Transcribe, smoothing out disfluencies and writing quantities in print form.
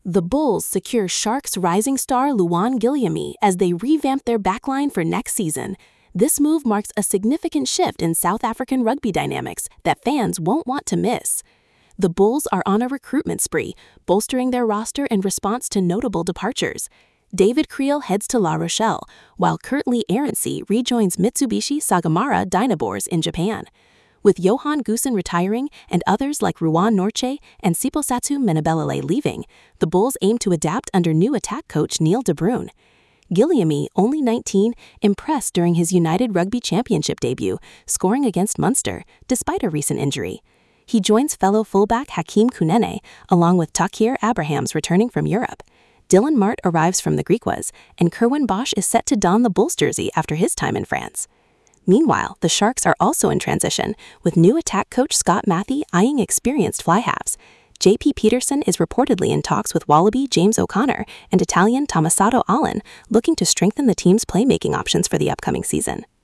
The Bulls secure Sharks rising star Luan Guillaume as they revamp their backline for next season. This move marks a significant shift in South African rugby dynamics that fans won't want to miss. The Bulls are on a recruitment spree, bolstering their roster in response to notable departures. David Creel heads to La Rochelle, while Kurt Lee Arendse rejoins Mitsubishi Sagamihara Dynaboars in Japan. With Johan Goosen retiring and others like Ruan Norche and Siposatsu Menabelele leaving, the Bulls aim to adapt under new attack coach Neil de Bruin. Guillaume, only 19, impressed during his United Rugby Championship debut, scoring against Munster, despite a recent injury. He joins fellow fullback Hakeem Kunene, along with Takir Abrahams returning from Europe. Dylan Mart arrives from the Griquas, and Kerwin Bosch is set to don the Bulls jersey after his time in France. Meanwhile, the Sharks are also in transition, with new attack coach Scott Matthey eyeing experienced fly halves. J.P. Peterson is reportedly in talks with Wallaby James O'Connor and Italian Tommaso Allan, looking to strengthen the team's playmaking options for the upcoming season.